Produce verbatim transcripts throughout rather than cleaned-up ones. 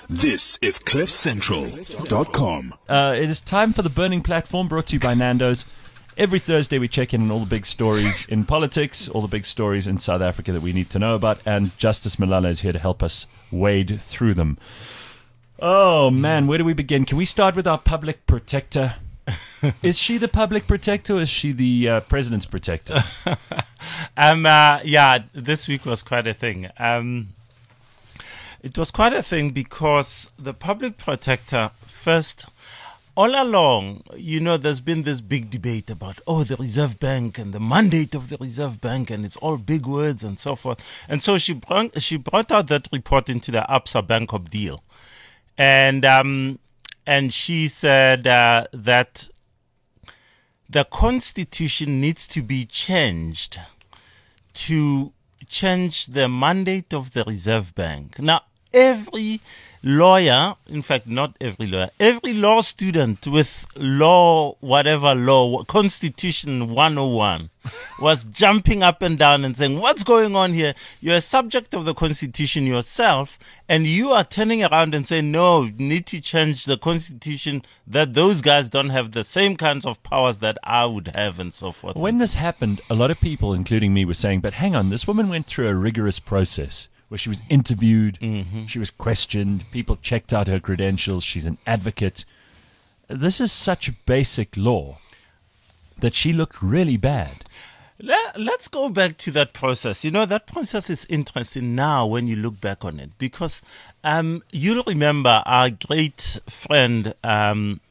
This is cliff central dot com. Uh, it is time for the Burning Platform, brought to you by Nando's. Every Thursday we check in on all the big stories in politics, all the big stories in South Africa that we need to know about, and Justice Malala is here to help us wade through them. Oh, man, where do we begin? Can we start with our public protector? Is she the public protector or is she the uh, president's protector? um, uh, yeah, this week was quite a thing. Um, it was quite a thing because the public protector, first, all along, you know, there's been this big debate about, oh, the Reserve Bank and the mandate of the Reserve Bank, and it's all big words and so forth. And so she brought, she brought out that report into the Absa Bank deal. And um, and she said uh, that the constitution needs to be changed to change the mandate of the Reserve Bank. Now, every lawyer, in fact, not every lawyer, every law student with law, whatever law, Constitution one oh one, was jumping up and down and saying, what's going on here? You're a subject of the Constitution yourself, and you are turning around and saying, no, you need to change the Constitution, that those guys don't have the same kinds of powers that I would have, and so forth. When this happened, a lot of people, including me, were saying, but hang on, this woman went through a rigorous process where she was interviewed, mm-hmm. she was questioned, people checked out her credentials, she's an advocate. This is such a basic law that she looked really bad. Let's go back to that process. You know, that process is interesting now when you look back on it, because um, you'll remember our great friend, um,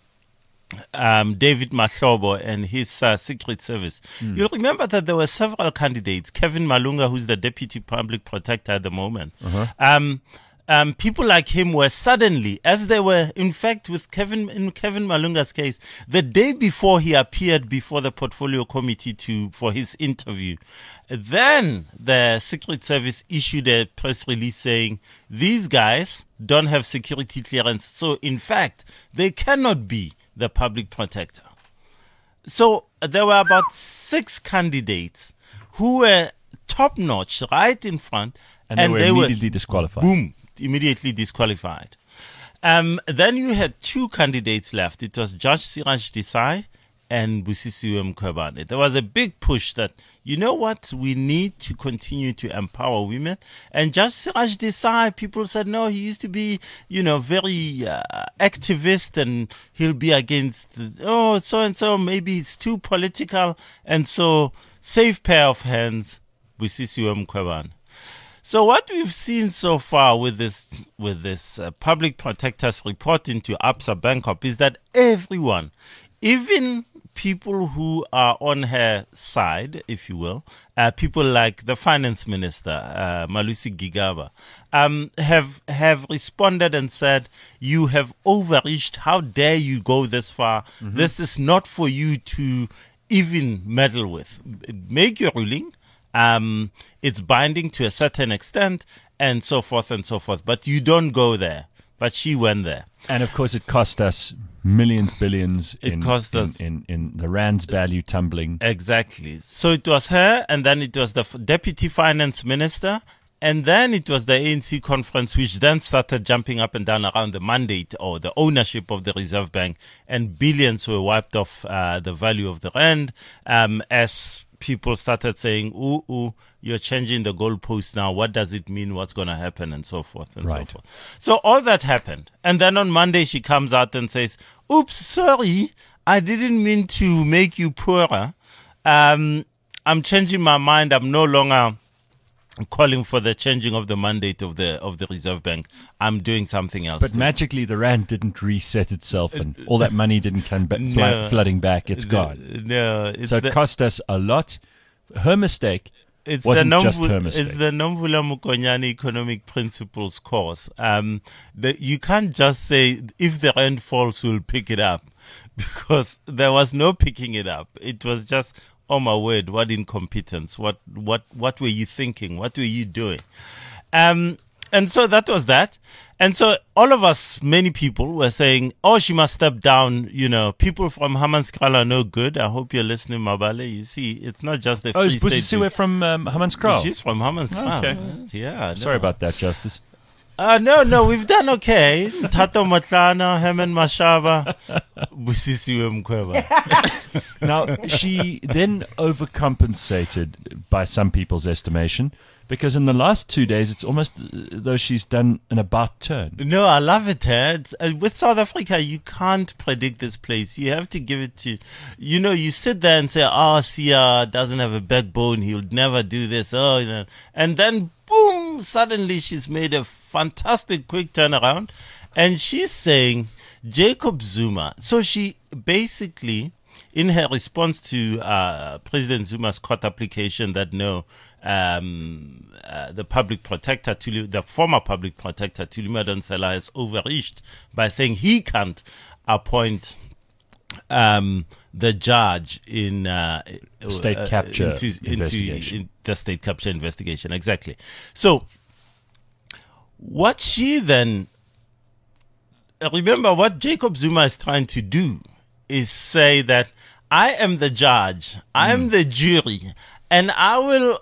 Um, David Mahlobo and his uh, Secret Service. Mm. You'll remember that there were several candidates. Kevin Malunga, who's the Deputy Public Protector at the moment. Uh-huh. Um, um, people like him were suddenly, as they were, in fact, with Kevin, in Kevin Malunga's case, the day before he appeared before the Portfolio Committee to for his interview, then the Secret Service issued a press release saying these guys don't have security clearance. So, in fact, they cannot be the public protector. So there were about six candidates who were top-notch, right in front. And, and they were they immediately were, disqualified. Boom, immediately disqualified. Um, then you had two candidates left. It was Judge Siraj Desai and Busisiwe Mkhwebane. There was a big push that, you know what, we need to continue to empower women. And Judge Siraj Desai, people said, no, he used to be, you know, very uh, activist and he'll be against, oh, so-and-so, maybe it's too political. And so, safe pair of hands, Busisiwe Mkhwebane. So what we've seen so far with this with this uh, public protector's report into Absa Bank is that everyone, even people who are on her side, if you will, uh, people like the finance minister, uh, Malusi Gigaba, um, have have responded and said, you have overreached. How dare you go this far? Mm-hmm. This is not for you to even meddle with. Make your ruling. Um, it's binding to a certain extent and so forth and so forth. But you don't go there. But she went there. And, of course, it cost us millions, billions in, it cost in, us, in, in the rand's value tumbling. Exactly. So it was her, and then it was the f- deputy finance minister, and then it was the A N C conference, which then started jumping up and down around the mandate or the ownership of the Reserve Bank, and billions were wiped off uh, the value of the rand um, as people started saying, ooh, ooh, you're changing the goalpost now. What does it mean? What's going to happen? And so forth and right. so forth. So all that happened. And then on Monday, she comes out and says, oops, sorry, I didn't mean to make you poorer. Um, I'm changing my mind. I'm no longer calling for the changing of the mandate of the of the Reserve Bank. I'm doing something else. But magically, the rand didn't reset itself, and all that money didn't come back, no, flooding back. It's gone. No, it's so it the, cost us a lot. Her mistake it's wasn't the Nomvu, just her mistake. It's the Nomvula Mokonyane Economic Principles course. Um, the, you can't just say if the rand falls, we'll pick it up, because there was no picking it up. It was just, oh my word, what incompetence! What what what were you thinking? What were you doing? Um, and so that was that. And so all of us, many people were saying, oh, she must step down. You know, people from Hammanskraal are no good. I hope you're listening, Mabale. You see, it's not just the Oh, Free is Busisiwe from um, Hammanskraal? She's from Hammanskraal. Okay. Yeah. Sorry no. about that, Justice. Uh, no, no, we've done okay. Tato Matlana, Herman Mashaba, Busisiwe Mkhwebane. Now, she then overcompensated by some people's estimation, because in the last two days, it's almost though she's done an about turn. No, I love it. Eh? It's, uh, with South Africa, you can't predict this place. You have to give it to, you know, you sit there and say, oh, Sia doesn't have a backbone. He'll never do this. Oh, you know, and then boom, suddenly she's made a fantastic quick turnaround. And she's saying Jacob Zuma. So she basically, in her response to uh, President Zuma's court application that no, um, uh, the public protector, Tuli, the former public protector, Thuli Madonsela, has overreached by saying he can't appoint um, the judge in uh, state uh, capture into, investigation. into in the state capture investigation. Exactly. So what she then, remember what Jacob Zuma is trying to do is say that I am the judge, I am mm. the jury, and I will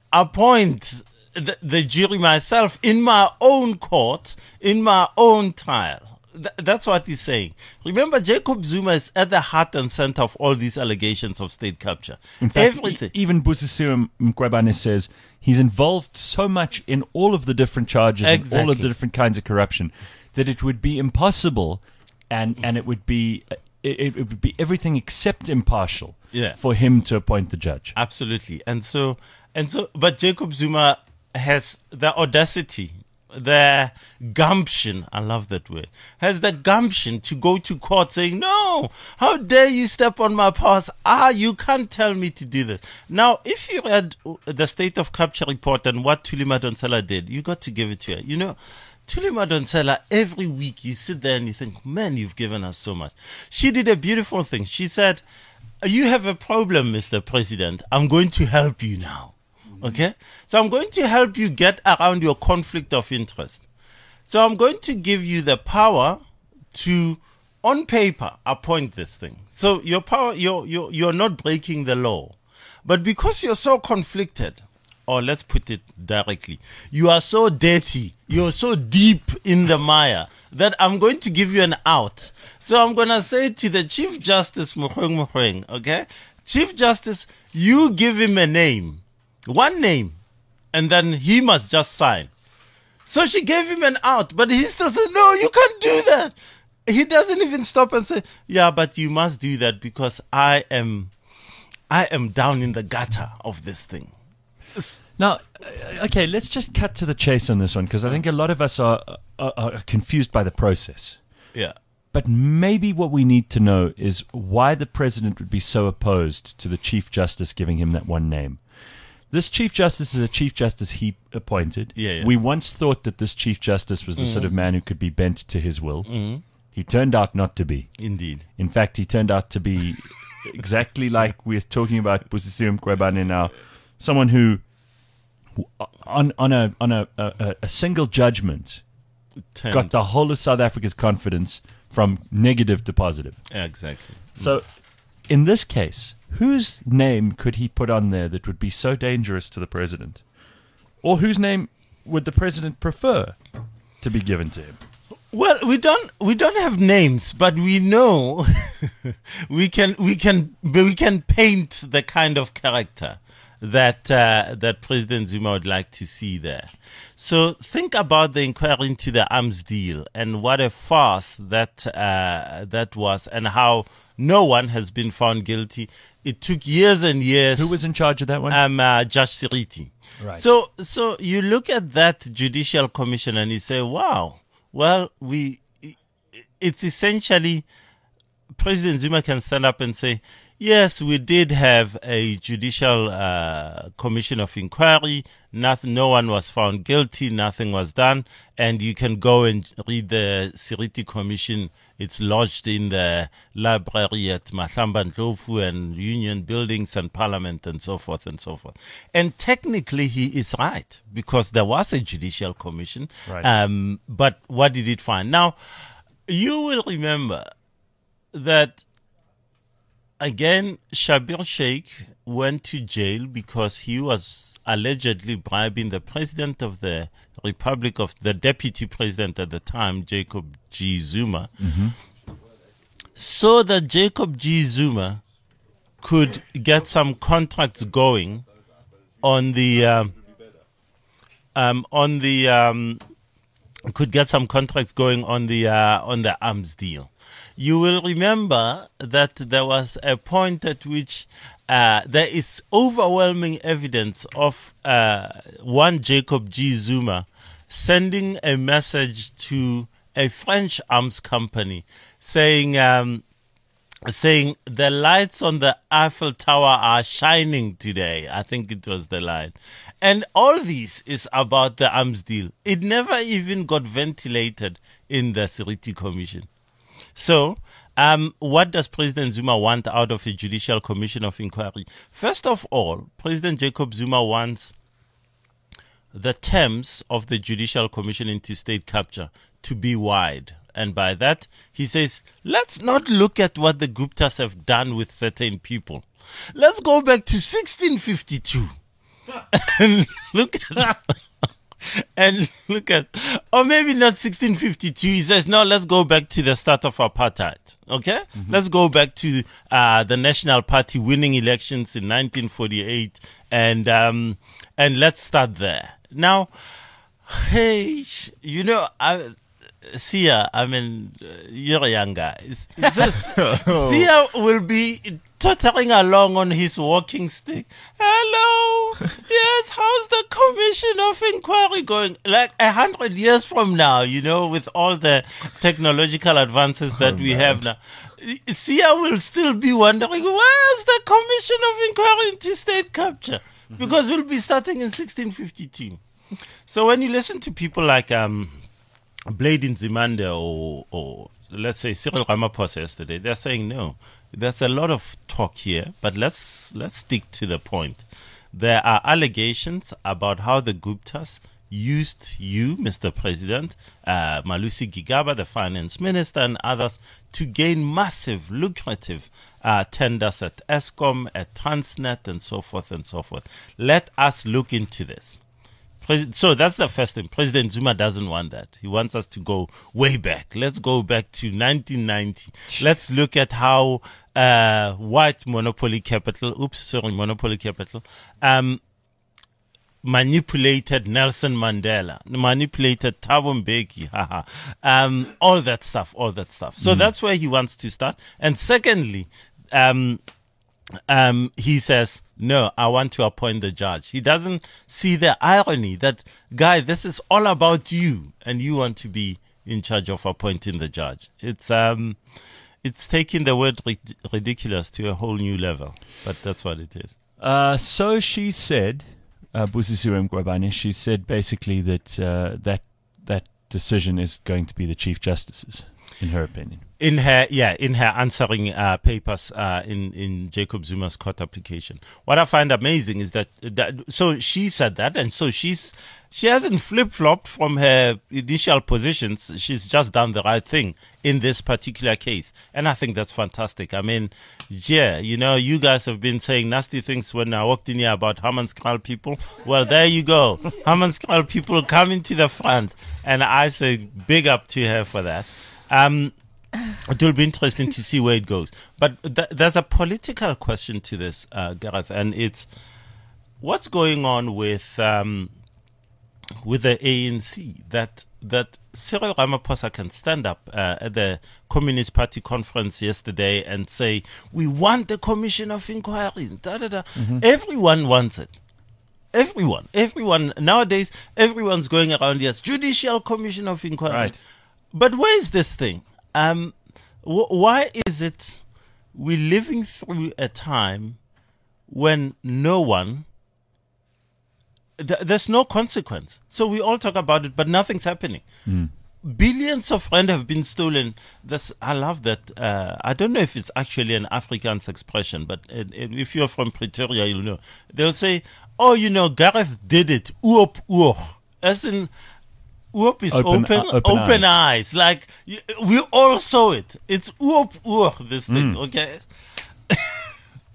appoint the, the jury myself in my own court, in my own trial. Th- that's what he's saying. Remember, Jacob Zuma is at the heart and center of all these allegations of state capture. In fact, Everything. E- even Busisiwe Mkhwebane says he's involved so much in all of the different charges Exactly. and all of the different kinds of corruption that it would be impossible, and, and it would be it, it would be everything except impartial Yeah. for him to appoint the judge. Absolutely. And so, and so, but Jacob Zuma has the audacity, the gumption, I love that word, has the gumption to go to court saying, no, how dare you step on my paws? Ah, you can't tell me to do this. Now, if you read the State of Capture report and what Thuli Madonsela did, you got to give it to her. You know, Thuli Madonsela, every week you sit there and you think, man, you've given us so much. She did a beautiful thing. She said, you have a problem, Mister President. I'm going to help you now. Okay? So I'm going to help you get around your conflict of interest. So I'm going to give you the power to, on paper, appoint this thing. So your power, you're, you're, you're not breaking the law. But because you're so conflicted, or let's put it directly, you are so dirty, you're so deep in the mire that I'm going to give you an out. So I'm going to say to the Chief Justice, Mogoeng Mogoeng, okay? Chief Justice, you give him a name, one name, and then he must just sign. So she gave him an out, but he still says, no, you can't do that. He doesn't even stop and say, yeah, but you must do that because I am, I am down in the gutter of this thing. Now, okay, let's just cut to the chase on this one, because I think a lot of us are, are, are confused by the process. Yeah. But maybe what we need to know is why the president would be so opposed to the Chief Justice giving him that one name. This Chief Justice is a Chief Justice he appointed. Yeah, yeah. We once thought that this Chief Justice was the mm-hmm. sort of man who could be bent to his will. Mm-hmm. He turned out not to be. Indeed. In fact, he turned out to be exactly like we're talking about Busisiwe Mkhwebane now, someone who, on on a on a a, a single judgment, Turned. got the whole of South Africa's confidence from negative to positive. Exactly. So, in this case, whose name could he put on there that would be so dangerous to the president, or whose name would the president prefer to be given to him? Well, we don't we don't have names, but we know we can we can we can paint the kind of character that uh, that President Zuma would like to see there. So think about the inquiry into the arms deal and what a farce that uh, that was, and how no one has been found guilty. It took years and years. Who was in charge of that one? Um, uh, Judge Siriti. Right. So so you look at that judicial commission and you say, wow. Well, we, it's essentially, President Zuma can stand up and say, yes, we did have a judicial uh, commission of inquiry. Nothing, no one was found guilty. Nothing was done. And you can go and read the Siriti Commission. It's lodged in the library at Mahlamba Ndlovu and Union Buildings and Parliament and so forth and so forth. And technically he is right, because there was a judicial commission. Right. Um, but what did it find? Now, you will remember that again, Shabir Sheikh went to jail because he was allegedly bribing the president of the Republic of the deputy president at the time, Jacob G. Zuma, Mm-hmm. so that Jacob G. Zuma could get some contracts going on the um, um, on the um, could get some contracts going on the uh, on the arms deal. You will remember that there was a point at which uh, there is overwhelming evidence of uh, one Jacob G. Zuma sending a message to a French arms company saying, um, saying the lights on the Eiffel Tower are shining today. I think it was the line. And all this is about the arms deal. It never even got ventilated in the Siriti Commission. So, um, what does President Zuma want out of a judicial commission of inquiry? First of all, President Jacob Zuma wants the terms of the judicial commission into state capture to be wide. And by that, he says, let's not look at what the Guptas have done with certain people. Let's go back to sixteen fifty-two and look at and look at, or maybe not sixteen fifty-two. He says, no, let's go back to the start of apartheid. Okay? Mm-hmm. Let's go back to uh, the National Party winning elections in nineteen forty-eight and, um, and let's start there. Now, hey, you know, I, Sia, I mean, you're a young guy. It's, it's just, Sia will be tottering along on his walking stick. Hello, yes, how's the commission of inquiry going? Like a hundred years from now, you know, with all the technological advances that oh, we man. have now. Sia will still be wondering, where's the commission of inquiry into state capture? Mm-hmm. Because we'll be starting in sixteen fifty-two. So when you listen to people like um, Blade Nzimande or, or let's say Cyril Ramaphosa yesterday, they're saying no. There's a lot of talk here, but let's let's stick to the point. There are allegations about how the Guptas used you, Mister President, uh, Malusi Gigaba, the finance minister, and others to gain massive, lucrative uh, tenders at Eskom, at Transnet, and so forth and so forth. Let us look into this. So that's the first thing. President Zuma doesn't want that. He wants us to go way back. Let's go back to nineteen ninety. Let's look at how uh, white monopoly capital, oops, sorry, monopoly capital, um, manipulated Nelson Mandela, manipulated Thabo Mbeki, haha, um, all that stuff, all that stuff. So mm. that's where he wants to start. And secondly, um, Um, he says, no, I want to appoint the judge. He doesn't see the irony that, guy, this is all about you and you want to be in charge of appointing the judge. It's, um, it's taking the word rid- ridiculous to a whole new level, but that's what it is. Uh, so she said, uh, Busisiwe Mkhwebane, she said basically that, uh, that, that decision is going to be the Chief Justice's, in her opinion. In her, yeah, in her answering uh, papers uh, in in Jacob Zuma's court application. What I find amazing is that, that so she said that, and so she's she hasn't flip flopped from her initial positions. She's just done the right thing in this particular case, and I think that's fantastic. I mean, yeah, you know, you guys have been saying nasty things when I walked in here about Hammanskraal people. Well, there you go, Hammanskraal people coming to the front, and I say big up to her for that. Um. It will be interesting to see where it goes. But th- there's a political question to this, uh, Gareth, and it's what's going on with um, with the A N C that that Cyril Ramaphosa can stand up uh, at the Communist Party conference yesterday and say, we want the commission of inquiry. Da, da, da. Mm-hmm. Everyone wants it. Everyone. Everyone. Nowadays, everyone's going around here, judicial commission of inquiry. Right. But where is this thing? Um, wh- why is it we're living through a time when no one, th- there's no consequence. So we all talk about it, but nothing's happening. Mm. Billions of rand have been stolen. This, I love that. Uh, I don't know if it's actually an Afrikaans expression, but uh, if you're from Pretoria, you'll know. They'll say, oh, you know, Gareth did it. Oop, oop. As in, Oop is open, open, uh, open, open eyes. eyes. Like, you, we all saw it. It's oop, oop, this thing, mm. okay?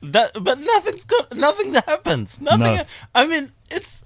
That, but nothing's go- nothing happens. Nothing. No. I mean, it's.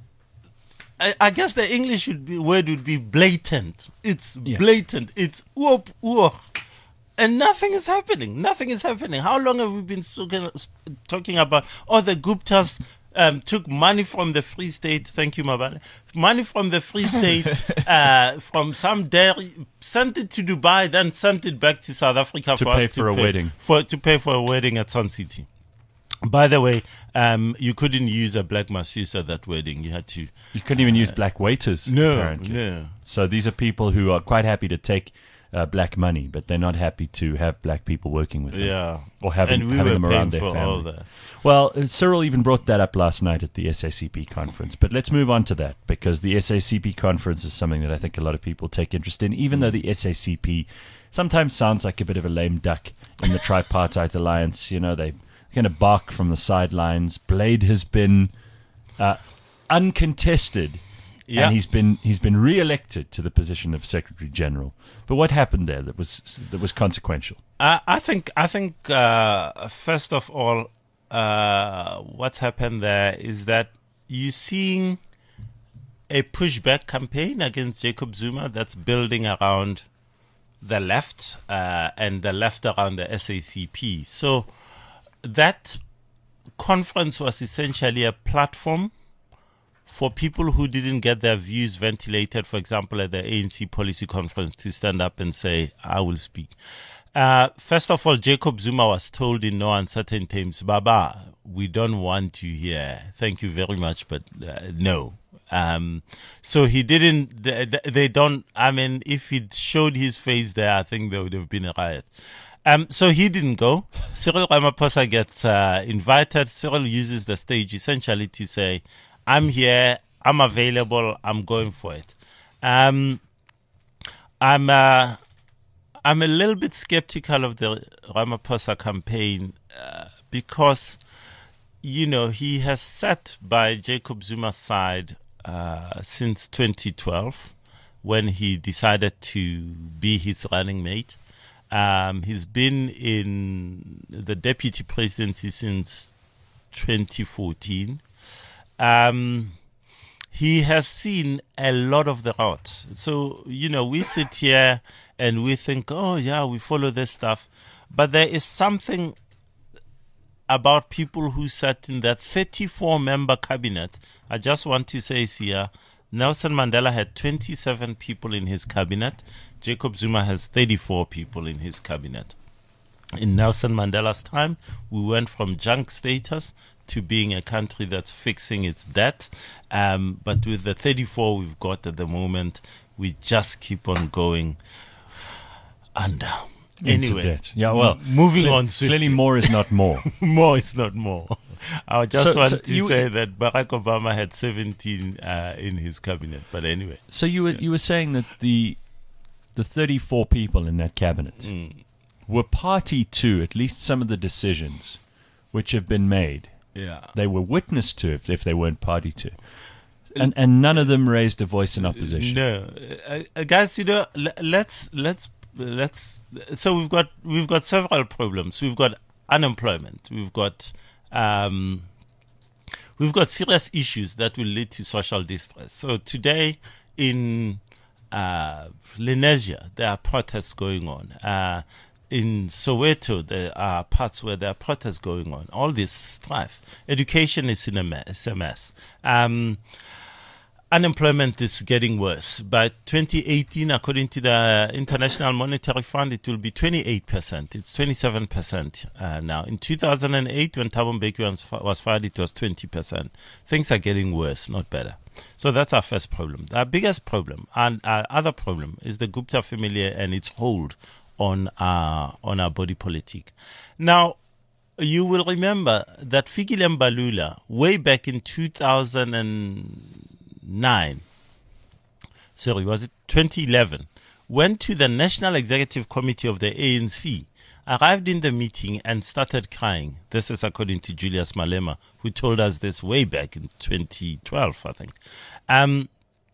I, I guess the English would be, word would be blatant. It's Yeah. blatant. It's whoop whoop, and nothing is happening. Nothing is happening. How long have we been talking, talking about? Oh, the Guptas um, took money from the Free State. Thank you, Mabale. Money from the Free State, uh, from some dairy, sent it to Dubai, then sent it back to South Africa To for pay us for a pay, wedding. For to pay for a wedding at Sun City. By the way, um, you couldn't use a black masseuse at that wedding. You had to. You couldn't even use black waiters. apparently. no. So these are people who are quite happy to take uh, black money, but they're not happy to have black people working with them. Yeah. Or having, and we having were them paying around their for all family. that. Well, uh, Cyril even brought that up last night at the S A C P conference. But let's move on to that, because the S A C P conference is something that I think a lot of people take interest in, even though the S A C P sometimes sounds like a bit of a lame duck in the tripartite alliance. You know, they kind of bark from the sidelines. Blade has been uh, uncontested, Yeah. and he's been he's been re-elected to the position of Secretary General. But what happened there that was that was consequential? I, I think. I think. Uh, first of all, uh, what's happened there is that you're seeing a pushback campaign against Jacob Zuma that's building around the left uh, and the left around the S A C P. So that conference was essentially a platform for people who didn't get their views ventilated, for example, at the A N C policy conference, to stand up and say, I will speak. Uh, first of all, Jacob Zuma was told in no uncertain terms, Baba, we don't want you here. Thank you very much, but uh, no. Um, so he didn't, they, they don't, I mean, if he'd showed his face there, I think there would have been a riot. Um, so he didn't go. Cyril Ramaphosa gets uh, invited. Cyril uses the stage essentially to say, I'm here, I'm available, I'm going for it. Um, I'm uh, I'm a little bit skeptical of the Ramaphosa campaign uh, because, you know, he has sat by Jacob Zuma's side uh, since twenty twelve when he decided to be his running mate. Um, he's been in the deputy presidency since twenty fourteen. Um, he has seen a lot of the route. So, you know, we sit here and we think, oh, yeah, we follow this stuff. But there is something about people who sat in that thirty-four member cabinet. I just want to say here, Nelson Mandela had twenty-seven people in his cabinet. Jacob Zuma has thirty-four people in his cabinet. In Nelson Mandela's time, we went from junk status to being a country that's fixing its debt. Um, but with the thirty-four we've got at the moment, we just keep on going under. Into Anyway, debt. Yeah, well, m- moving cle- on swiftly. Clearly, more is not more. More is not more. I just So- want so to you- say that Barack Obama had seventeen uh, in his cabinet. But anyway, So you were you were saying that the the thirty-four people in that cabinet Mm. were party to at least some of the decisions which have been made. yeah. They were witness to if, if they weren't party to, and and none of them raised a voice in opposition. No, uh, uh, guys, you know, l- let's let's let's. So we've got we've got several problems. We've got unemployment. We've got um, we've got serious issues that will lead to social distress. So today in uh, Lenasia, there are protests going on. Uh, in Soweto, there are parts where there are protests going on. All this strife. Education is in a mess. A mess. Um, Unemployment is getting worse. By twenty eighteen, according to the International Monetary Fund, it will be twenty-eight percent. It's twenty-seven percent uh, now. In two thousand eight, when Thabo Mbeki was, was fired, it was twenty percent. Things are getting worse, not better. So that's our first problem. Our biggest problem, and our other problem, is the Gupta family and its hold on our, on our body politic. Now, you will remember that Fikile Mbalula, way back in two thousand nine, sorry, was it twenty eleven, went to the National Executive Committee of the A N C, arrived in the meeting and started crying. This is according to Julius Malema, who told us this way back in twenty twelve, I think. Um,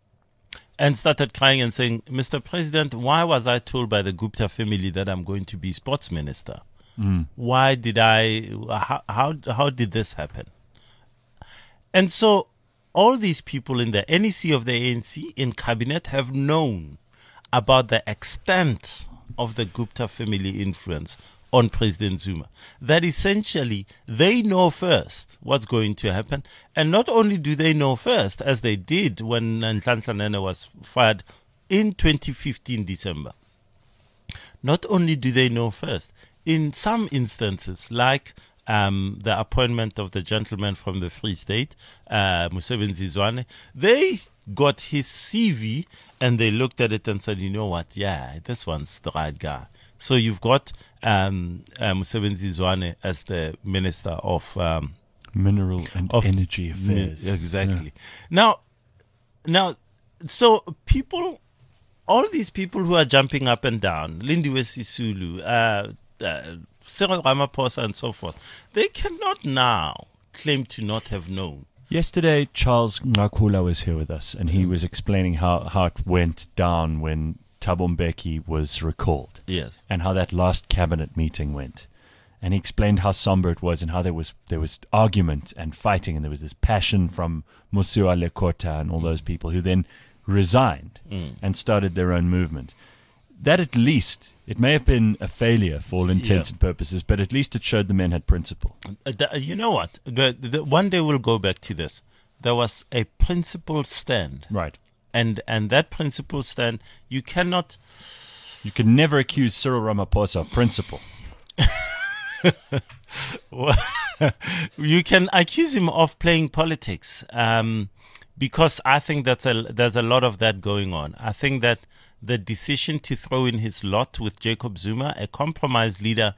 and started crying and saying, Mister President, why was I told by the Gupta family that I'm going to be sports minister? Mm. Why did I, how, how, how did this happen? And so all these people in the N E C of the A N C in cabinet have known about the extent of the Gupta family influence on President Zuma. That essentially they know first what's going to happen. And not only do they know first, as they did when Nhlanhla Nene was fired in twenty fifteen December. Not only do they know first, in some instances, like um, the appointment of the gentleman from the Free State, uh, Mosebenzi Zwane, they got his C V and they looked at it and said, you know what, yeah, this one's the right guy. So you've got um, uh, Mosebenzi Zwane as the Minister of um, Mineral and of Energy Affairs. Mi- exactly. Yeah. Now, now, so people, all these people who are jumping up and down, Lindiwe Sisulu, uh, uh, Cyril Ramaphosa and so forth, they cannot now claim to not have known. Yesterday, Charles Ngakula was here with us, and he was explaining how, how it went down when Thabo Mbeki was recalled. Yes. And how that last cabinet meeting went. And he explained how somber it was and how there was there was argument and fighting, and there was this passion from Mosiuoa Lekota and all those people who then resigned mm. and started their own movement. That at least, it may have been a failure for all intents yeah. and purposes, but at least it showed the men had principle. Uh, the, you know what? The, the, one day we'll go back to this. There was a principled stand. Right. And and that principle stand, you cannot... You can never accuse Cyril Ramaphosa of principle. Well, you can accuse him of playing politics, um, because I think that's a, there's a lot of that going on. I think that the decision to throw in his lot with Jacob Zuma, a compromised leader...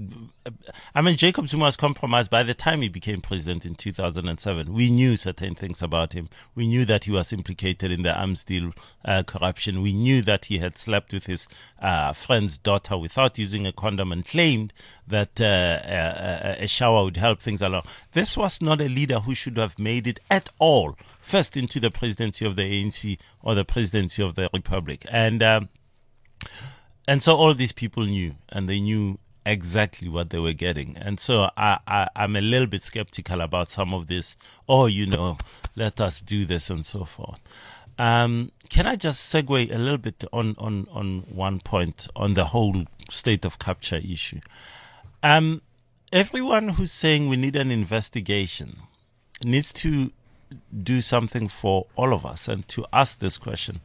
I mean, Jacob Zuma was compromised by the time he became president in two thousand seven. We knew certain things about him. We knew that he was implicated in the arms deal uh, corruption. We knew that he had slept with his uh, friend's daughter without using a condom and claimed that uh, a, a shower would help things along. This was not a leader who should have made it at all first into the presidency of the A N C or the presidency of the Republic. And, um, and so all these people knew, and they knew exactly what they were getting. And so I, I, I'm a little bit skeptical about some of this. Oh, you know, let us do this and so forth. Um, can I just segue a little bit on, on, on one point on the whole state of capture issue? Um, everyone who's saying we need an investigation needs to do something for all of us and to ask this question.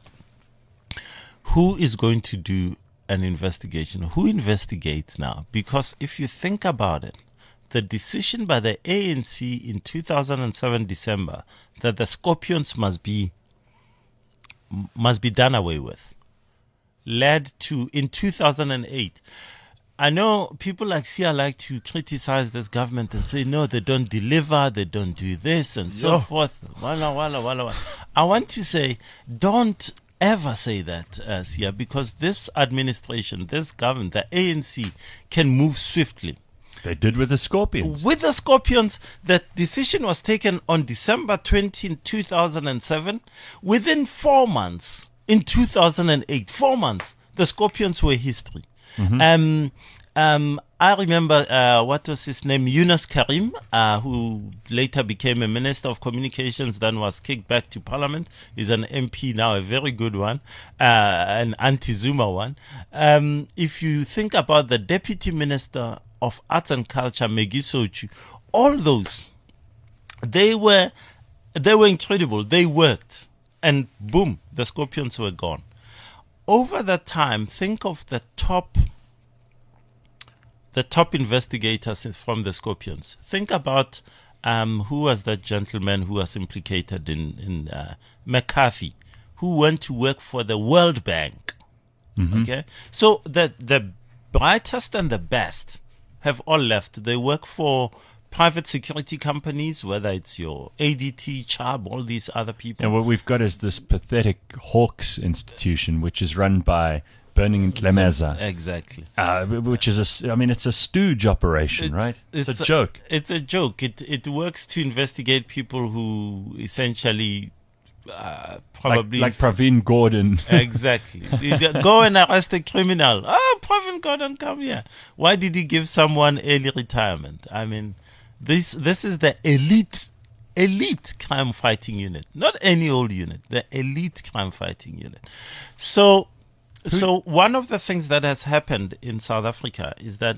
Who is going to do an investigation? Who investigates now? Because if you think about it, the decision by the A N C in two thousand seven December that the Scorpions must be must be done away with led to, in two thousand eight, I know people like Sia like to criticize this government and say, no, they don't deliver, they don't do this and so Yo. forth. Walla, walla, walla, walla. I want to say, don't ever say that, uh, Sia, because this administration, this government, the A N C, can move swiftly. They did with the Scorpions. With the Scorpions, that decision was taken on December twentieth, two thousand seven. Within four months, in two thousand eight, four months, the Scorpions were history. Mm-hmm. Um, um, I remember, uh, what was his name? Yunus Karim, uh, who later became a Minister of Communications, then was kicked back to Parliament. He's an M P now, a very good one, uh, an anti-Zuma one. Um, if you think about the Deputy Minister of Arts and Culture, Megi Sochu, all those, they were, they were incredible. They worked. And boom, the Scorpions were gone. Over that time, think of the top the top investigators from the Scorpions. Think about um, who was that gentleman who was implicated in, in uh, McCarthy, who went to work for the World Bank. Mm-hmm. Okay, so the the brightest and the best have all left. They work for private security companies, whether it's your A D T, Chubb, all these other people. And what we've got is this pathetic Hawks institution, which is run by Burning Ntlemeza. Exactly. Uh, which is a, I mean, it's a stooge operation, It's- right? It's, it's a a- joke. It's a joke. It it works to investigate people who essentially uh, Like, probably like Praveen Gordon. exactly. Go and arrest a criminal. Oh, Praveen Gordon, come here. Why did you give someone early retirement? I mean, this this is the elite, elite crime fighting unit. Not any old unit, the elite crime fighting unit. So, so one of the things that has happened in South Africa is that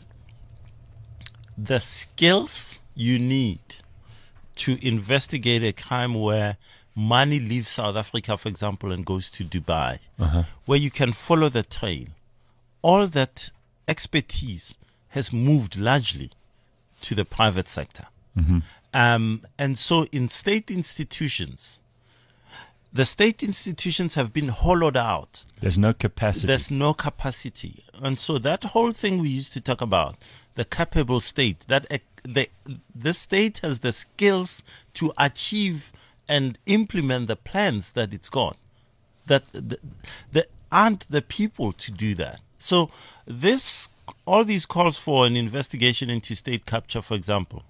the skills you need to investigate a crime where money leaves South Africa, for example, and goes to Dubai, Uh-huh. where you can follow the trail, all that expertise has moved largely to the private sector. Mm-hmm. Um, and so in state institutions, the state institutions have been hollowed out. There's no capacity. There's no capacity. And so that whole thing we used to talk about, the capable state, that uh, the, the state has the skills to achieve and implement the plans that it's got, that the, there aren't the people to do that. So this, all these calls for an investigation into state capture, for example,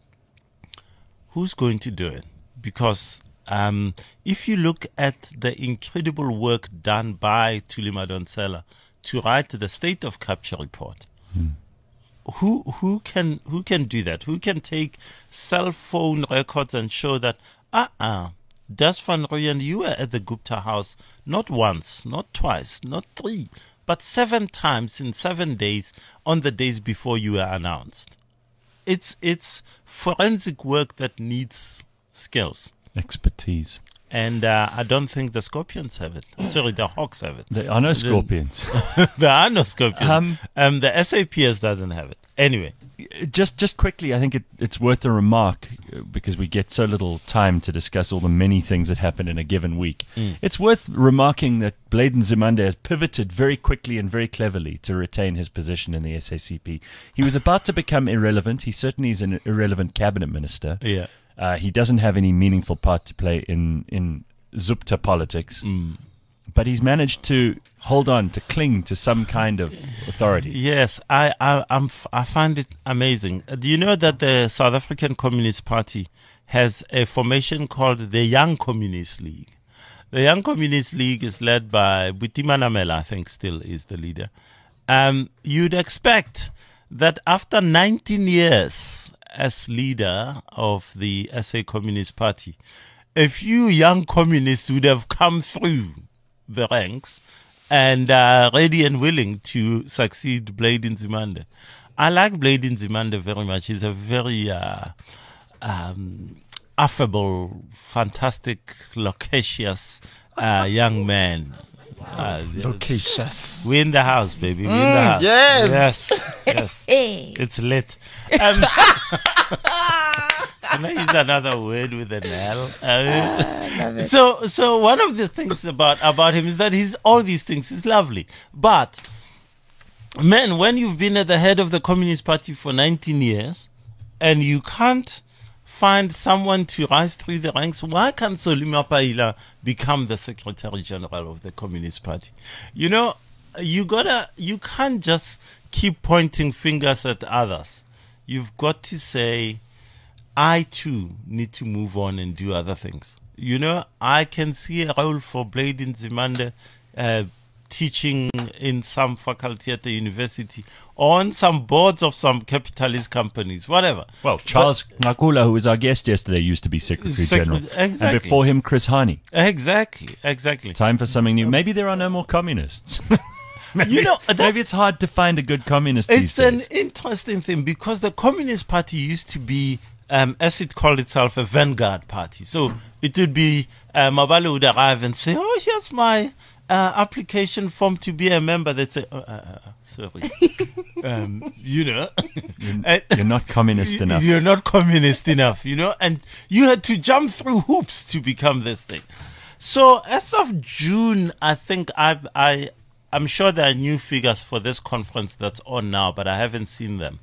who's going to do it? Because um, if you look at the incredible work done by Thuli Madonsela to write the State of Capture report, Hmm. who who can who can do that? Who can take cell phone records and show that uh-uh, Des van Rooyen, you were at the Gupta house not once, not twice, not three, but seven times in seven days on the days before you were announced. It's it's forensic work that needs skills. Expertise. And uh, I don't think the Scorpions have it. Sorry, the Hawks have it. There are no scorpions. There are no Scorpions. Um, um, the S A P S doesn't have it. Anyway. Just just quickly, I think it, it's worth a remark uh, because we get so little time to discuss all the many things that happen in a given week. Mm. It's worth remarking that Bladen Zimande has pivoted very quickly and very cleverly to retain his position in the S A C P. He was about to become irrelevant. He certainly is an irrelevant cabinet minister. Yeah. Uh, he doesn't have any meaningful part to play in, in Zupta politics. Mm. But he's managed to hold on, to cling to some kind of authority. Yes, I I I'm, f- I find it amazing. Uh, Do you know that the South African Communist Party has a formation called the Young Communist League? The Young Communist League is led by Butima Namela, I think still is the leader. Um, you'd expect that after nineteen years as leader of the S A Communist Party, a few young communists would have come through the ranks and uh, ready and willing to succeed Bladen Zimande. I like Bladen Zimande very much. He's a very uh, um, affable, fantastic, loquacious uh, young man. Uh, Loquacious. We're in the house, baby. We're in the house. yes. Yes. Yes. It's lit. Um, Can I use another word with an L? Uh, so, so one of the things about about him is that he's all these things. He's lovely, but man, when you've been at the head of the Communist Party for nineteen years, and you can't find someone to rise through the ranks, why can't Solima Paila become the Secretary General of the Communist Party? You know, you gotta, you can't just keep pointing fingers at others. You've got to say, I too need to move on and do other things. You know, I can see a role for Bladen Zimande uh, teaching in some faculty at the university, or on some boards of some capitalist companies, whatever. Well, Charles Nakula, who was our guest yesterday, used to be Secretary Secre- General. exactly. And before him, Chris Hani. Exactly, exactly. Time for something new. Maybe there are no more communists. maybe, You know, maybe that's- it's hard to find a good communist these It's an days. interesting thing because the Communist Party used to be, um, as it called itself, a vanguard party. So it would be uh, Mabale would arrive and say, "Oh, here's my uh, application form to be a member." They'd say, oh, uh, uh, "Sorry, um, you know, And- You're not communist enough. You're not communist enough, you know, and you had to jump through hoops to become this thing." So as of June, I think I I I'm sure there are new figures for this conference that's on now, but I haven't seen them.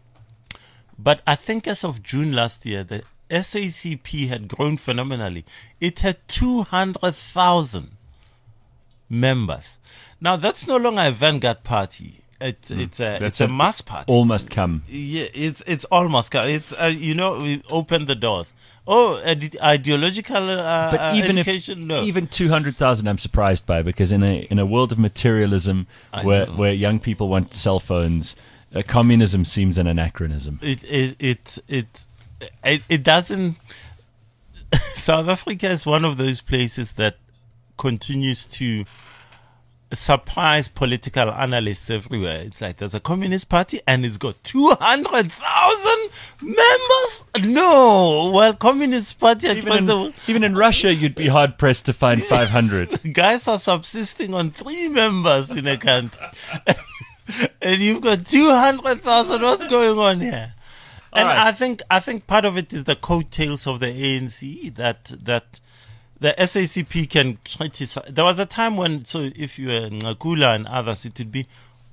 But I think as of June last year, the S A C P had grown phenomenally. It had two hundred thousand members. Now, that's no longer a vanguard party. It's it's a That's it's a it. mass party. All must come. Yeah, it's it's almost it's uh, you know we open the doors. Oh, ide- ideological uh, But uh, even education, if no. even two hundred thousand, I'm surprised by, because in a in a world of materialism where know. where young people want cell phones, uh, communism seems an anachronism. it it it it it, it doesn't. South Africa is one of those places that continues to surprise political analysts everywhere. It's like there's a communist party and it's got two hundred thousand members. No, well, communist party Even across in, the world, even in Russia, you'd be hard pressed to find five hundred. guys are subsisting on three members in a country, and you've got two hundred thousand. What's going on here? And right. I think I think part of it is the coattails of the A N C that that the S A C P can criticize. There was a time when, so if you were Ngakula and others, it would be,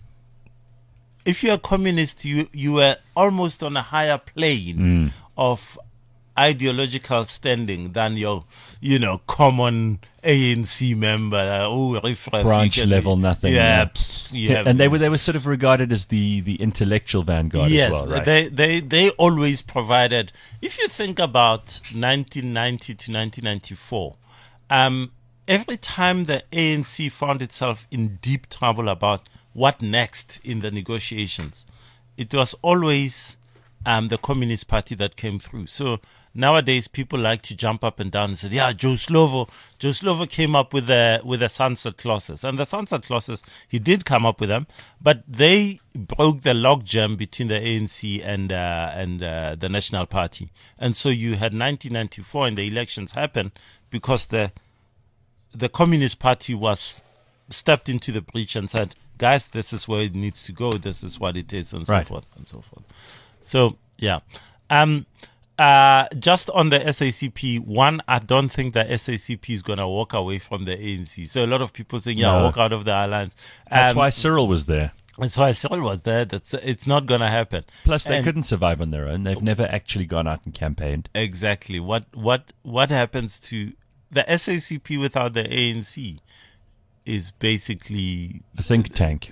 if you're a communist, you you were almost on a higher plane Mm. of ideological standing than your, you know, common A N C member. Uh, oh, riff-raff, Branch you can- level, nothing, Yeah, yeah. pff, you have- And they were they were sort of regarded as the, the intellectual vanguard yes, as well, right? they, they they always provided. If you think about nineteen ninety to nineteen ninety-four, um, every time the A N C found itself in deep trouble about what next in the negotiations, it was always um, the Communist Party that came through. So nowadays, people like to jump up and down and say, "Yeah, Joe Slovo, Joe Slovo came up with the with the sunset clauses." And the sunset clauses, he did come up with them, but they broke the logjam between the A N C and uh, and uh, the National Party. And so you had nineteen ninety-four, and the elections happened because the the Communist Party was stepped into the breach and said, "Guys, this is where it needs to go. This is what it is," and so Right. forth and so forth. So yeah. Um, Uh, just on the S A C P, one, I don't think the S A C P is going to walk away from the A N C. So a lot of people saying, yeah, No. walk out of the alliance. That's Um, why Cyril was there. That's why Cyril was there. That's, it's not going to happen. Plus, they And- couldn't survive on their own. They've never actually gone out and campaigned. Exactly. What, what, what happens to the S A C P without the A N C is basically A think tank.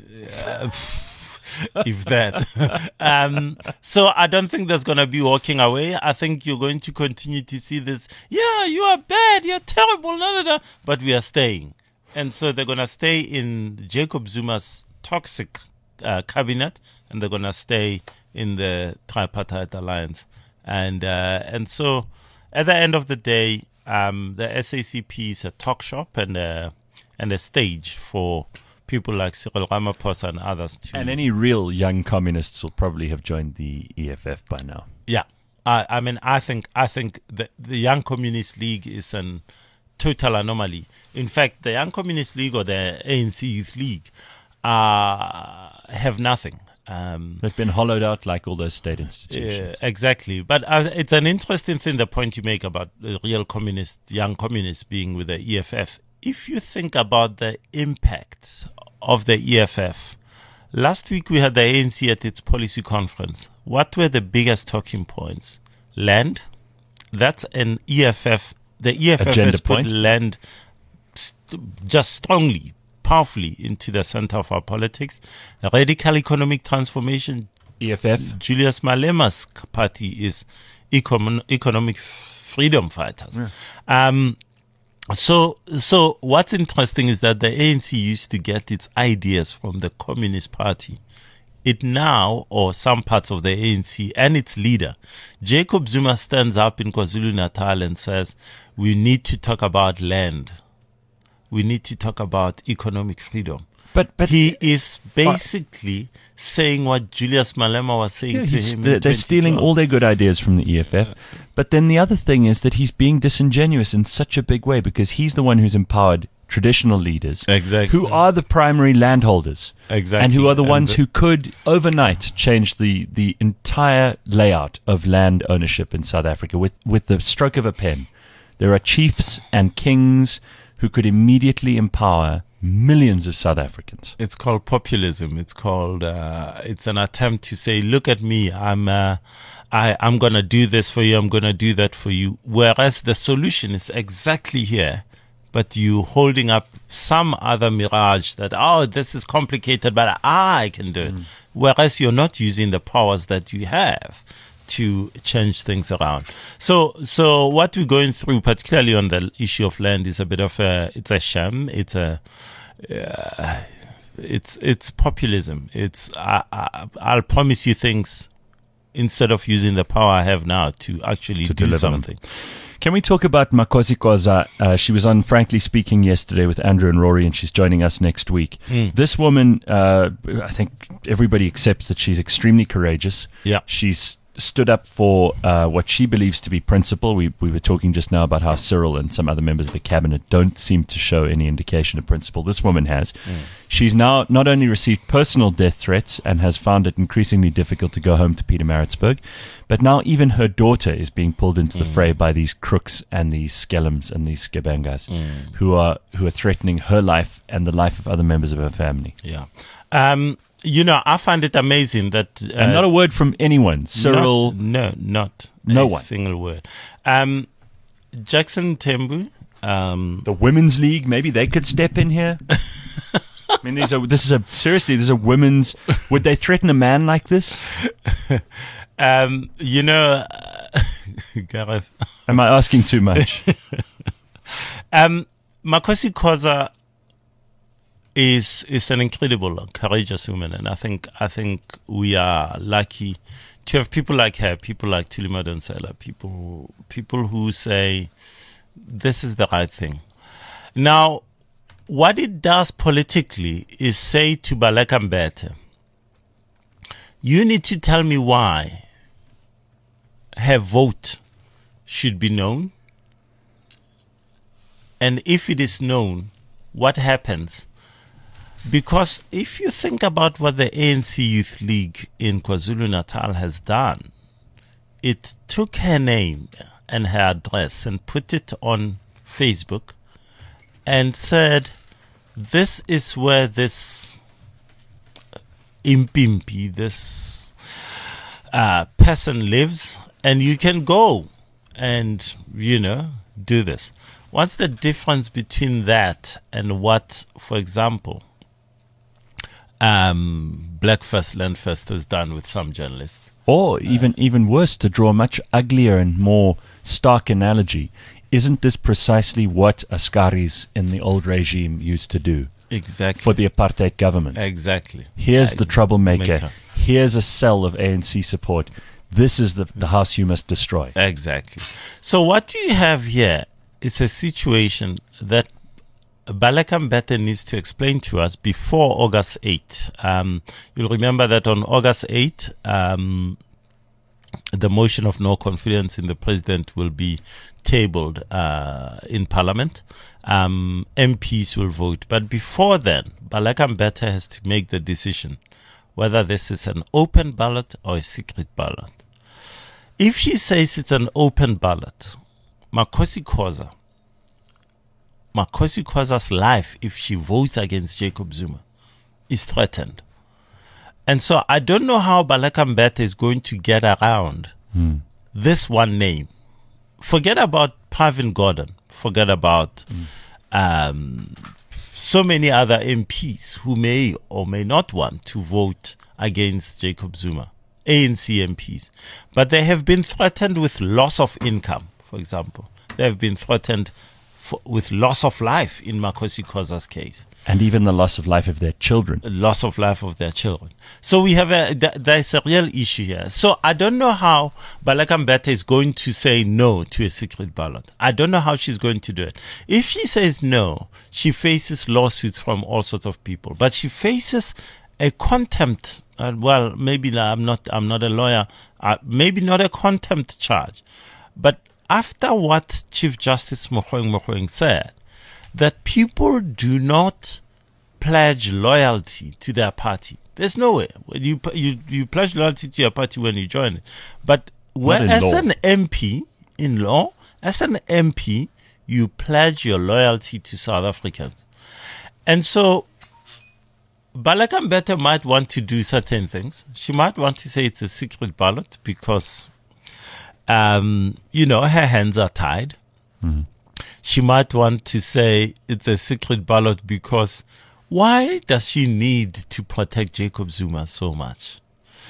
if that. um, so I don't think there's going to be walking away. I think you're going to continue to see this. Yeah, you are bad. You're terrible. No, no, no. But we are staying. And so they're going to stay in Jacob Zuma's toxic uh, cabinet, and they're going to stay in the tripartite alliance. And, uh, and so at the end of the day, um, the S A C P is a talk shop and a, and a stage for people like Cyril Ramaphosa and others to. And any real young communists will probably have joined the E F F by now. Yeah, I, I mean, I think I think the the Young Communist League is an total anomaly. In fact, the Young Communist League or the A N C Youth League uh, have nothing. Um, They've been hollowed out like all those state yeah, institutions. exactly. But uh, it's an interesting thing, the point you make about the real communist, young communists being with the E F F. If you think about the impact of the E F F, last week we had the A N C at its policy conference. What were the biggest talking points? Land. That's an E F F. The E F F Agenda has put point. land st- just strongly, powerfully into the center of our politics. Radical economic transformation. E F F. Julius Malema's party is econ- economic freedom fighters. Um, so, so what's interesting is that the A N C used to get its ideas from the Communist Party. It now, or some parts of the A N C and its leader, Jacob Zuma, stands up in KwaZulu-Natal and says, we need to talk about land. We need to talk about economic freedom. But but He is basically saying what Julius Malema was saying Yeah, to he's- him. they're, in they're stealing twenty twelve. all their good ideas from the E F F. But then the other thing is that he's being disingenuous in such a big way because he's the one who's empowered traditional leaders Exactly. who are the primary landholders Exactly. and who are the And ones the- who could overnight change the, the entire layout of land ownership in South Africa with, with the stroke of a pen. There are chiefs and kings who could immediately empower millions of South Africans. It's called populism. It's called. Uh, it's an attempt to say, "Look at me. I'm. Uh, I. I'm gonna do this for you. I'm gonna do that for you." Whereas the solution is exactly here. but you holding up some other mirage that, oh, this is complicated, but I can do it. Mm. Whereas you're not using the powers that you have to change things around. So, so what we're going through, particularly on the issue of land, is a bit of a, it's a sham. It's a, uh, it's, it's populism. It's, I, I, I'll promise you things instead of using the power I have now to actually to do deliver something. Them. Can we talk about Makhosi Khoza? Uh, she was on Frankly Speaking yesterday with Andrew and Rory, and she's joining us next week. Mm. This woman, uh, I think everybody accepts that she's extremely courageous. Yeah. She's stood up for uh, what she believes to be principle. We we were talking just now about how Cyril and some other members of the cabinet don't seem to show any indication of principle. This woman has. Mm. She's now not only received personal death threats and has found it increasingly difficult to go home to Pietermaritzburg, but now even her daughter is being pulled into mm. the fray by these crooks and these skelms and these skebengas mm. who are who are threatening her life and the life of other members of her family. Yeah. Um, You know, I find it amazing that... Uh, and not a word from anyone. Cyril... Not, no, not no a one. single word. Um, Jackson Tembu... Um, the Women's League, maybe they could step in here? I mean, these are, this is a... Seriously, this is a women's... Would they threaten a man like this? um, you know... Uh, Gareth... Am I asking too much? um, Makhosi Khoza... is is an incredible, courageous woman, and I think I think we are lucky to have people like her, people like Thuli Madonsela, people people who say this is the right thing. Now, what it does politically is say to Baleka Mbete, you need to tell me why her vote should be known, and if it is known, what happens? Because if you think about what the A N C Youth League in KwaZulu-Natal has done, it took her name and her address and put it on Facebook and said, this is where this impimpi, this uh, person lives, and you can go and, you know, do this. What's the difference between that and what, for example, Um, Black First, Land First has done with some journalists? Or even uh, even worse, to draw a much uglier and more stark analogy, isn't this precisely what Askaris in the old regime used to do? Exactly. For the apartheid government. Exactly. Here's I, the troublemaker. maker. Here's a cell of A N C support. This is the, the house you must destroy. Exactly. So what you have here is a situation that Baleka Mbete needs to explain to us before August eighth. Um, you'll remember that on August eighth, um, the motion of no confidence in the president will be tabled uh, in Parliament. Um, M Ps will vote. But before then, Baleka Mbete has to make the decision whether this is an open ballot or a secret ballot. If she says it's an open ballot, Makhosi Khoza, Makhosi Khoza's life, if she votes against Jacob Zuma, is threatened. And so I don't know how Baleka Mbete is going to get around mm. this one name. Forget about Pravin Gordhan. Forget about mm. um, so many other M Ps who may or may not want to vote against Jacob Zuma, A N C M Ps. But they have been threatened with loss of income, for example. They have been threatened For, with loss of life in Makhosi Khoza's case. And even the loss of life of their children. Loss of life of their children. So we have a, th- there's a real issue here. So I don't know how Baleka Mbete is going to say no to a secret ballot. I don't know how she's going to do it. If she says no, she faces lawsuits from all sorts of people. But she faces a contempt, uh, well, maybe I'm not, I'm not a lawyer, uh, maybe not a contempt charge, but after what Chief Justice Mogoeng Mogoeng said, that people do not pledge loyalty to their party. There's no way. You you you pledge loyalty to your party when you join it. But when, as an M P, in law, as an M P, you pledge your loyalty to South Africans. And so Baleka Mbete might want to do certain things. She might want to say it's a secret ballot because... Um, you know, her hands are tied. Mm-hmm. she might want to say it's a secret ballot because why does she need to protect Jacob Zuma so much?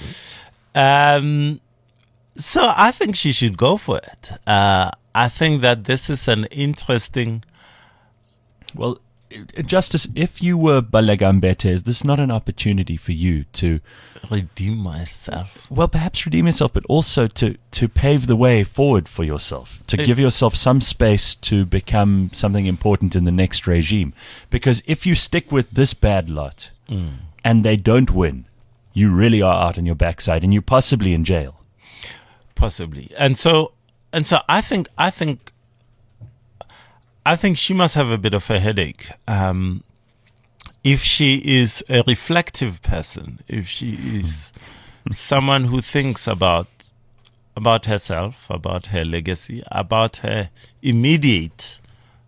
Um, so I think she should go for it. Uh, I think that this is an interesting. Well, Justice, if you were Baleka Mbete, is this not an opportunity for you to redeem myself? Well, perhaps redeem yourself, but also to, to pave the way forward for yourself, to It, give yourself some space to become something important in the next regime. Because if you stick with this bad lot mm. and they don't win, you really are out on your backside and you're possibly in jail. Possibly. And so, and so I think, I think, I think she must have a bit of a headache. Um, if she is a reflective person, if she is someone who thinks about about herself, about her legacy, about her immediate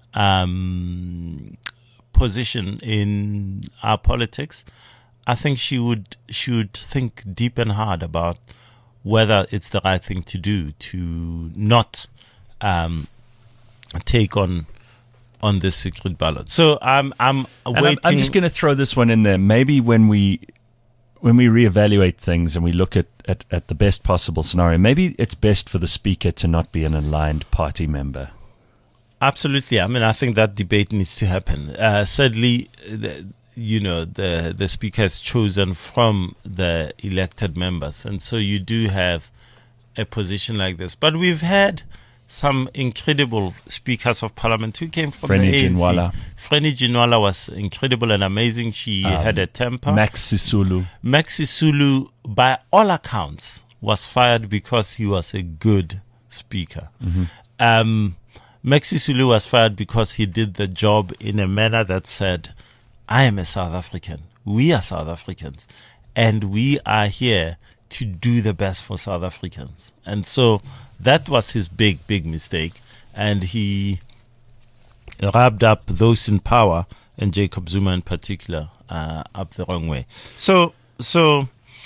um, position in our politics, I think she would she would think deep and hard about whether it's the right thing to do to not um, take on. on this secret ballot. So I'm I'm and waiting. I'm, I'm just going to throw this one in there. Maybe when we when we reevaluate things and we look at, at, at the best possible scenario, maybe it's best for the speaker to not be an aligned party member. Absolutely. I mean, I think that debate needs to happen. Uh, sadly, the, you know, the the speaker is chosen from the elected members, and so you do have a position like this. But we've had some incredible speakers of parliament who came from Freni the A N C. Ginwala. Freni Ginwala was incredible and amazing. She Um, had a temper. Max Sisulu. Max Sisulu, by all accounts, was fired because he was a good speaker. Mm-hmm. Um, Max Sisulu was fired because he did the job in a manner that said, I am a South African. We are South Africans. And we are here to do the best for South Africans. And so that was his big, big mistake. And he rubbed up those in power, and Jacob Zuma in particular, uh, up the wrong way. So, so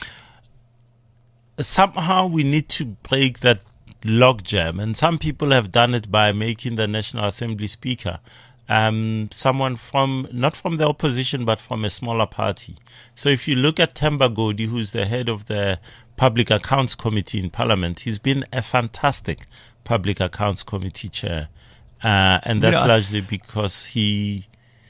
somehow we need to break that logjam. And some people have done it by making the National Assembly Speaker um, someone from, not from the opposition, but from a smaller party. So if you look at Themba Godi, who's the head of the Public Accounts Committee in Parliament, he's been a fantastic Public Accounts Committee chair. Uh, and that's You know, largely because he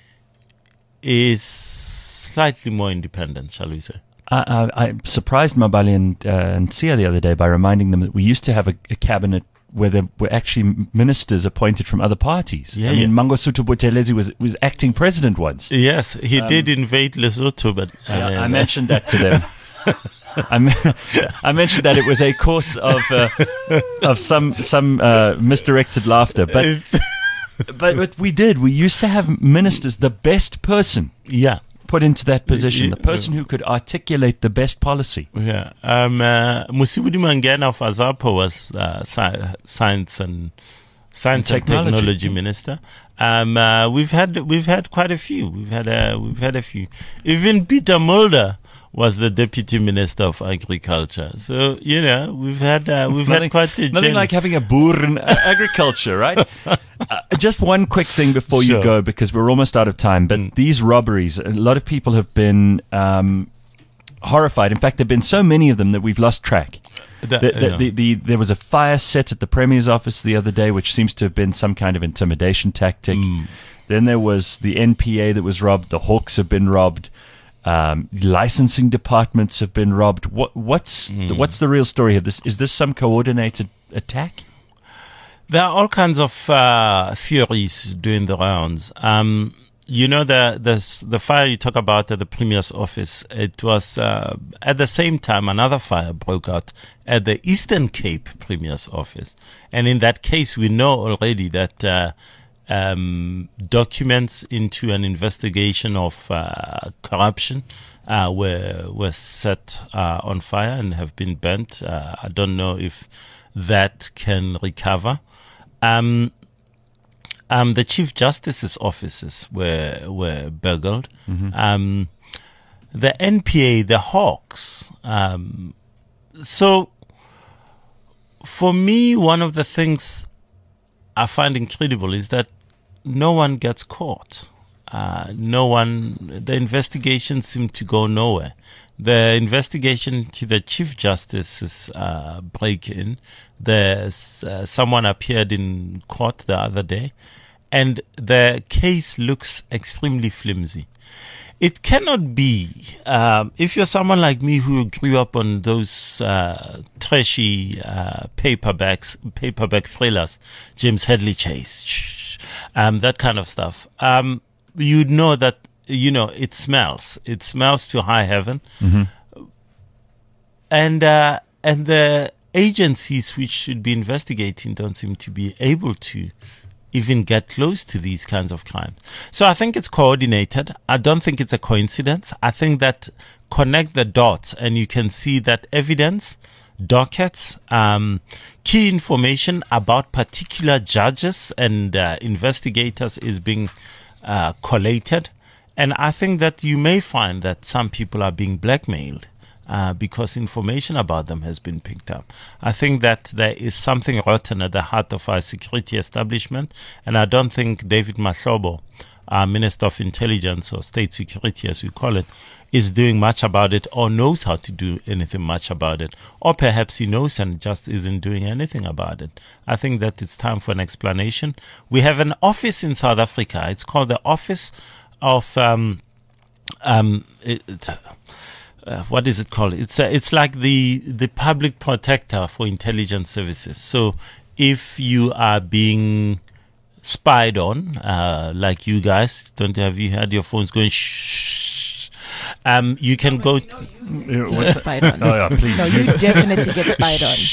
is slightly more independent, shall we say. I, I, I surprised Mabali and, uh, and Sia the other day by reminding them that we used to have a, a cabinet where there were actually ministers appointed from other parties. Yeah, I mean, yeah. Mangosuthu Buthelezi was was acting president once. Yes, he Um, did invade Lesotho, but uh, I, I mentioned that to them. I, me- I mentioned that it was a course of uh, of some some uh, misdirected laughter, but, but but we did. We used to have ministers, the best person yeah, put into that position, the person who could articulate the best policy. yeah. Um, uh, Musibudi Mangena of Azapo was uh, sci- science and science and, And technology. technology minister. Um, uh, we've had we've had quite a few. We've had a we've had a few. Even Peter Mulder was the deputy minister of agriculture. So you know we've had uh, we've Nothing- had quite a Nothing gen- like having a boer in uh, agriculture, right? Uh, just one quick thing before you Sure. go, because we're almost out of time. But Mm. these robberies, a lot of people have been um, horrified. In fact, there have been so many of them that we've lost track. The- The, the, yeah. the, the, there was a fire set at the Premier's office the other day, which seems to have been some kind of intimidation tactic. Mm. Then there was the N P A that was robbed. The Hawks have been robbed. Um, licensing departments have been robbed. What, what's Mm. the, what's the real story here? This is this some coordinated attack? There are all kinds of uh, theories doing the rounds. Um, you know, the, the the fire you talk about at the Premier's office, it was uh, at the same time another fire broke out at the Eastern Cape Premier's office. And in that case, we know already that uh, um, documents into an investigation of uh, corruption uh, were, were set uh, on fire and have been burnt. Uh, I don't know if that can recover. Um, um, the Chief Justice's offices were were burgled. Um, the N P A, the Hawks. Um, so, for me, one of the things I find incredible is that no one gets caught. Uh, no one, the investigations seem to go nowhere. The investigation to the Chief Justice's uh, break-in, there's uh, someone appeared in court the other day, and the case looks extremely flimsy. It cannot be, um, if you're someone like me who grew up on those uh, trashy uh, paperbacks, paperback thrillers, James Headley Chase, um, that kind of stuff, um, you'd know that, you know, it smells. It smells to high heaven. Mm-hmm. And uh, and the agencies which should be investigating don't seem to be able to even get close to these kinds of crimes. So I think it's coordinated. I don't think it's a coincidence. I think that connect the dots and you can see that evidence, dockets, um, key information about particular judges and uh, investigators is being uh, collated. And I think that you may find that some people are being blackmailed uh, because information about them has been picked up. I think that there is something rotten at the heart of our security establishment, and I don't think David Mahlobo, our Minister of Intelligence or State Security as we call it, is doing much about it or knows how to do anything much about it. Or perhaps he knows and just isn't doing anything about it. I think that it's time for an explanation. We have an office in South Africa. It's called the Office of um, um, it, it, uh, what is it called? It's uh, it's like the the public protector for intelligence services. So if you are being spied on, uh, like you guys, don't have you had your phones going shh? Um, you can go. To, Yeah, You what's get that? spied on. Oh, yeah, please. No, you definitely get spied on.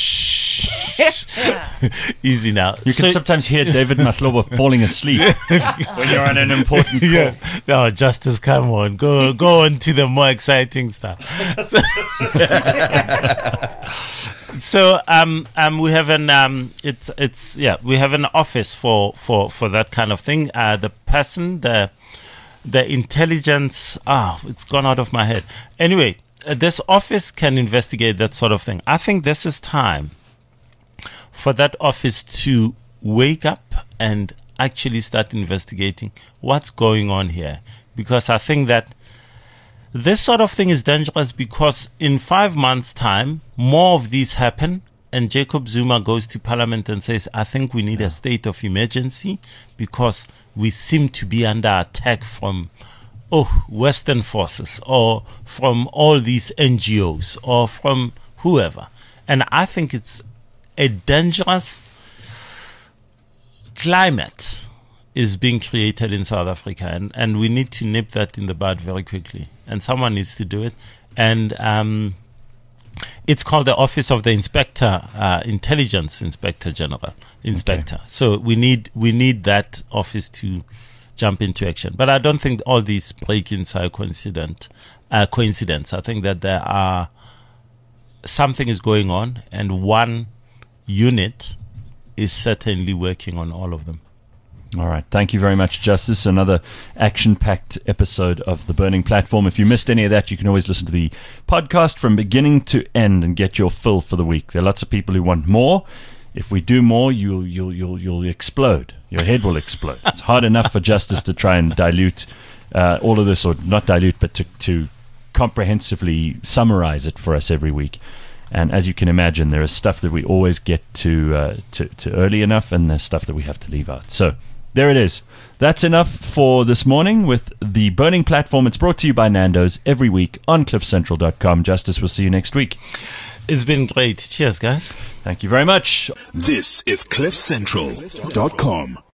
Easy now. You can So- sometimes hear David Mahlobo falling asleep when you're on an important call. Yeah. No, Justice, come on. Go go on to the more exciting stuff. So um um we have an um it's it's yeah, we have an office for for for that kind of thing. Uh the person, the the intelligence ah it's gone out of my head. Anyway, uh, this office can investigate that sort of thing. I think this is time for that office to wake up and actually start investigating what's going on here. Because I think that this sort of thing is dangerous because in five months' time, more of these happen and Jacob Zuma goes to Parliament and says, I think we need a state of emergency because we seem to be under attack from oh Western forces or from all these N G Os or from whoever. And I think it's a dangerous climate is being created in South Africa, and, and we need to nip that in the bud very quickly. And someone needs to do it. And um, it's called the Office of the Inspector, uh, Intelligence Inspector General, Inspector. Okay. So we need we need that office to jump into action. But I don't think all these break-ins are coincident. Uh, coincidence. I think that there are something is going on, and one unit is certainly working on all of them. All right. Thank you very much, Justice. Another action-packed episode of The Burning Platform. If you missed any of that, you can always listen to the podcast from beginning to end and get your fill for the week. There are lots of people who want more. If we do more, you'll you'll you'll you'll explode. Your head will explode. It's hard enough for Justice to try and dilute uh, all of this, or not dilute, but to to comprehensively summarize it for us every week. And as you can imagine, there is stuff that we always get to, uh, to to early enough, and there's stuff that we have to leave out. So there it is. That's enough for this morning with The Burning Platform. It's brought to you by Nando's every week on cliff central dot com. Justice, we'll see you next week. It's been great. Cheers, guys. Thank you very much. This is cliff central dot com.